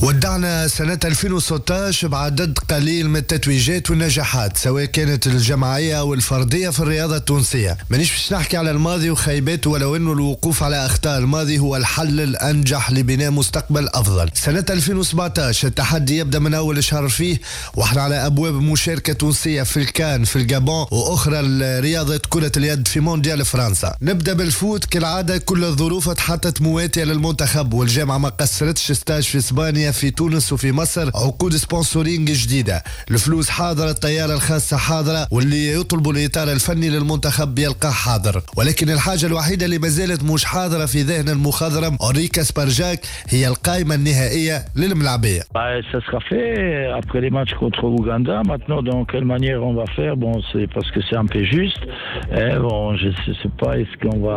ودعنا سنة 2016 بعدد قليل من التتويجات والنجاحات سواء كانت الجماعية أو الفردية في الرياضة التونسية. مانيش باش نحكي على الماضي وخيباته، ولو أنه الوقوف على أخطاء الماضي هو الحل الأنجح لبناء مستقبل أفضل. سنة 2017 التحدي يبدأ من أول شهر فيه، وإحنا على أبواب مشاركة تونسية في الكان في الجابون، وأخرى رياضة كرة اليد في مونديال فرنسا. نبدأ بالفوت كالعادة، كل الظروف اتحطت مواتية للمنتخب، والجامعة ما قصرتش ستاج في إسبانيا في تونس وفي مصر، عقود سبونسورينج جديدة، الفلوس حاضرة، الطيارة الخاصة حاضرة، واللي يطلبوا الإطار الفني للمنتخب بيلقاه حاضر. ولكن الحاجة الوحيدة اللي ما زالت مش حاضرة في ذهن المخضرم أوريكا سبارجاك هي القائمة النهائية للملاعبية. Ça sera fait après les matchs contre Ouganda. Maintenant, dans quelle manière on va faire? Bon, c'est parce que c'est un peu juste. Bon, je sais pas, est-ce qu'on va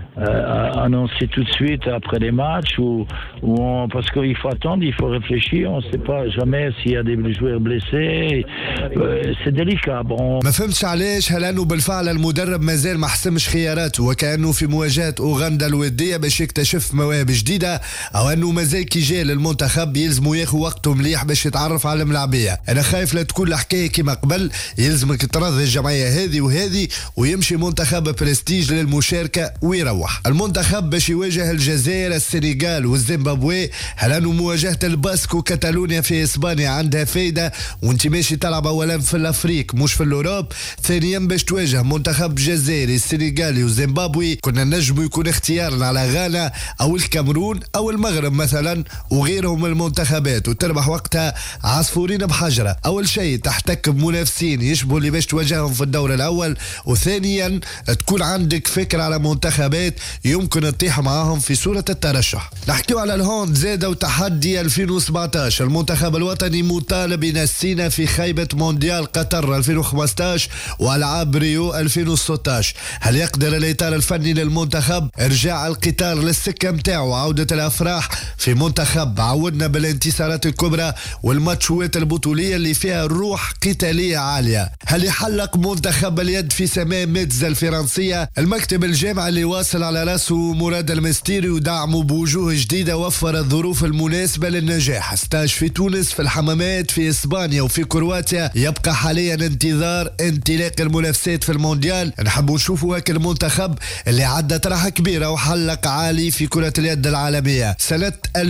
annoncer tout de suite après les matchs parce qu'il faut attendre, il faut réfléchir, on ne sait pas jamais s'il y a des joueurs blessés. C'est délicat. Bon. ما فهمتش علاش، هل انه بالفعل المدرب مازال ما حسمش خياراته وكانه في مواجهه اوغندا الوديه باش يكتشف مواهب جديده، او انه مازال كي جاء للمنتخب يلزموا ياخذ وقته مليح باش يتعرف على الملاعبيه. انا خايف لا تكون الحكايه كما قبل، يلزمك ترضي الجمعيه هذه وهذه ويمشي منتخب برستيج للمشاركه ويروح. المنتخب باش يواجه الجزائر، السنغال والزيمبابوي، هل انه مواجهه الباسك وكاتالونيا في اسبانيا عندها فايده وانت ماشي تلعب اولا في الافريق مش في الاوروب؟ ثانيا باش تواجه منتخب جزائري السنغالي وزيمبابوي، كنا نجم يكون اختيارنا على غانا او الكاميرون او المغرب مثلا وغيرهم من المنتخبات، وتربح وقتها عصفورين بحجره. اول شيء تحتك بمنافسين يشبهوا اللي باش تواجههم في الدور الاول، وثانيا تكون عندك فكره على منتخبات يمكن تطيح معاهم في صورة الترشح. نحكيو على الهوند زاد وتحدي 2017، المنتخب الوطني مطالب ينسينا في خيبة مونديال قطر 2015 والعاب ريو 2016. هل يقدر الإطار الفني للمنتخب ارجاع القطار للسكة متاعه وعودة الأفراح في منتخب عودنا بالانتصارات الكبرى والماتشوات البطولية اللي فيها روح قتالية عالية؟ هل يحلق منتخب اليد في سماء ميتزا الفرنسية؟ المكتب الجامعي اللي واصل على راسه مراد المستيري ودعمه بوجوه جديدة وفر الظروف المناسبة للنجاح. ستاج في تونس، في الحمامات، في إسبانيا وفي كرواتيا. يبقى حاليا انتظار انطلاق المنافسات في المونديال. نحبوا نشوفوا هاك المنتخب اللي عدى طرحة كبيرة وحلق عالي في كرة اليد العالمية. سنة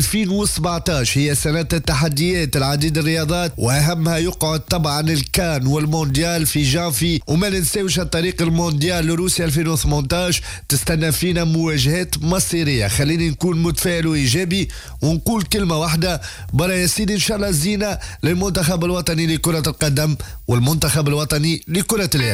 2017 هي سنة التحديات، العديد الرياضات وأهمها يقعد طبعا الكان والمونديال في جانفي، وما ننساوش الطريق المونديال لروسيا 2018 تستنى فينا مواجهات مصيرية. خليني نكون متفائل وإيجابي ونقول كلمة واحدة، برا يا سيدي إن شاء الله زينة للمنتخب الوطني لكرة القدم والمنتخب الوطني لكرة اليد.